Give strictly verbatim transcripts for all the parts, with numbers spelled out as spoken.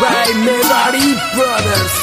by Melody Brothers.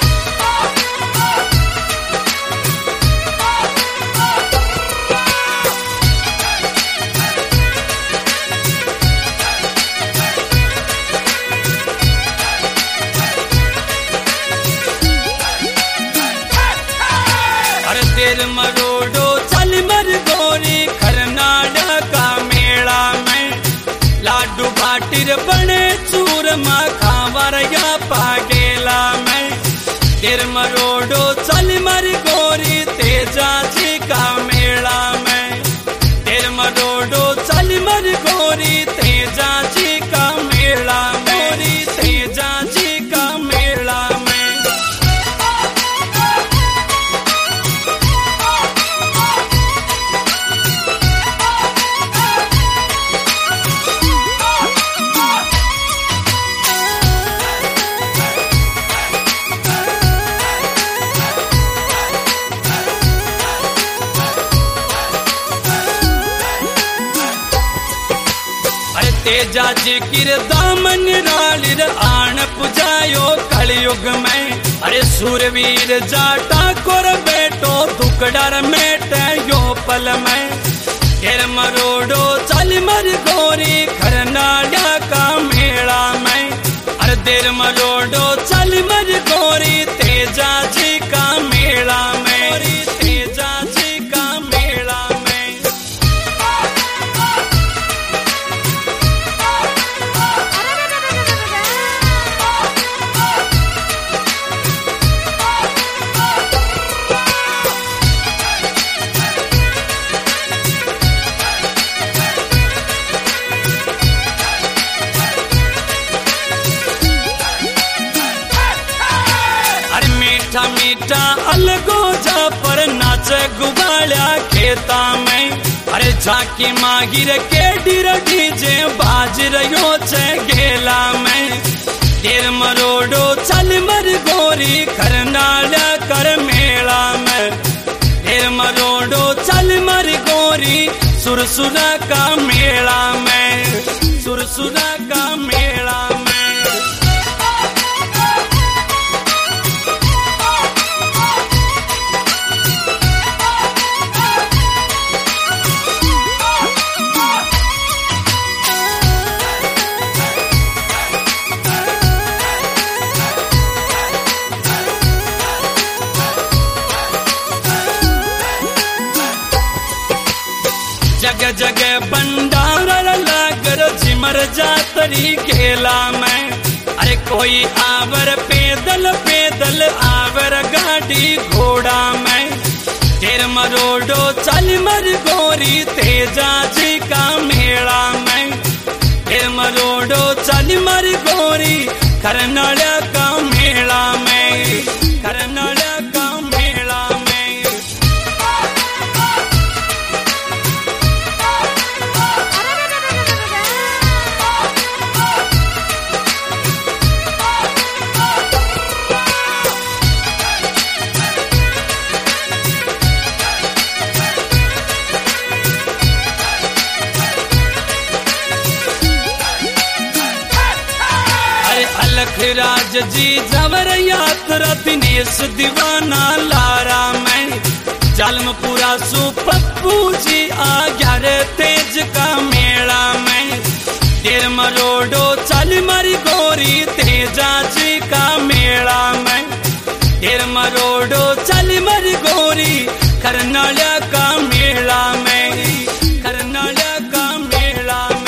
तेर मरोडो चल मर गोरी खरनाड़ा का मेला में लाडू भाटिर बने चूरमा खावर या पागेला में तेर मरोडो चल मर गोरी तेजा जी का मेला में तेर मरोडो चल मर गोरी तेजा जी का मेला में तेजा जी का मेला में तेजा जी किर दामन रालिर आन पुजायो कलयुग में अरे सूरवीर जाटा कोर बेटो दुकड़र मेटे यो पल में तेर मरोडो चल मर गोरी खरनाड़ा का मेला में अरे तेर मरोडो चल मर गोरी तेजा जी का मेला में तेजा जी का मेला में मीठा मीठा अलगो जा पर नाच गुबाड़ा खेता में अरे झाकी मागिर के डिर डीजे बाज रहो छे गेला में तेर मरोडो चल मर गोरी खरनाड़ा कर मेला में तेर मरोडो चल मर गोरी सुरसुरा का मेला में सुरसुरा का मेला में जगह जगह भंडारा लागर जिमर जातरी खेला में अरे कोई आवर पैदल पैदल आवर गाड़ी घोड़ा में तेर मरोडो चल मर गोरी तेजा जी का मेला में तेर मरोडो चल मर गोरी खरनाड़ा का मेला में खरनाड़ा का मेला में राज जी जवर यात्रा दिनेश दीवाना लारा में जलमपुरा सु पप्पू जी आ गया रे तेज का मेला में तेर मरोडो चल मर गोरी तेजा जी का मेला में तेर मरोडो चल मर गोरी खरनाड़ा का मेला में खरनाड़ा का मेला में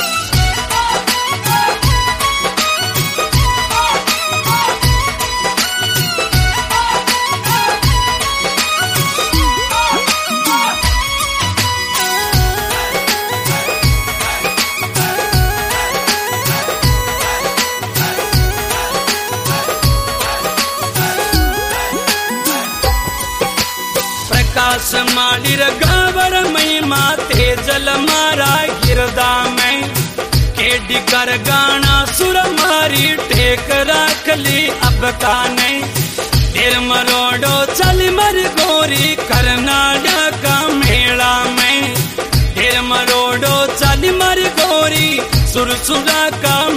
प्रकाश मालिर गावर महिमा तेजल मारा गिरदा में केडी कर गाना सुर मारी टेक रख ली अब का नहीं तेर मरोडो चल मर गोरी खरनाड़ा का मेला में तेर मरोडो चल मर गोरी सुरसुरा का